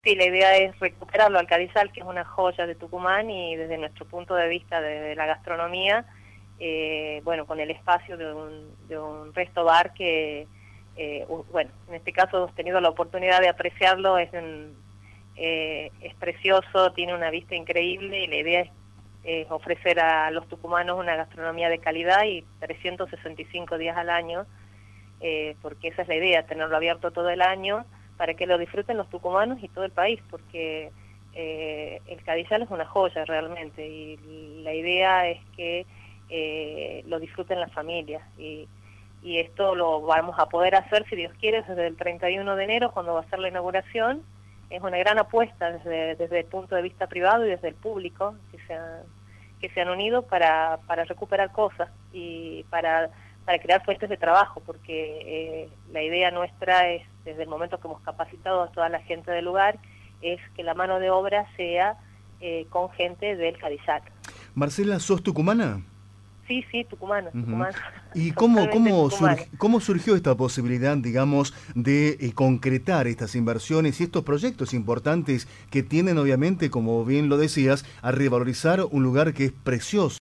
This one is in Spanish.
Sí, la idea es recuperarlo al Cadizal, que es una joya de Tucumán, y desde nuestro punto de vista de la gastronomía, bueno, con el espacio de un resto bar que, bueno, en este caso hemos tenido la oportunidad de apreciarlo, es precioso, tiene una vista increíble, y la idea es ofrecer a los tucumanos una gastronomía de calidad y 365 días al año, porque esa es la idea, tenerlo abierto todo el año, para que lo disfruten los tucumanos y todo el país, porque el Cadizal es una joya realmente, y la idea es que lo disfruten las familias, y esto lo vamos a poder hacer, si Dios quiere, desde el 31 de enero, cuando va a ser la inauguración. Es una gran apuesta desde el punto de vista privado y desde el público, que se han unido para recuperar cosas y para crear fuentes de trabajo, porque la idea nuestra es, desde el momento que hemos capacitado a toda la gente del lugar, es que la mano de obra sea con gente del Cadizal. Marcela, ¿sos tucumana? Sí, sí, tucumana, Ujú. tucumana, ¿Y totalmente tucumana. cómo surgió esta posibilidad, digamos, de concretar estas inversiones y estos proyectos importantes que tienden, obviamente, como bien lo decías, a revalorizar un lugar que es precioso?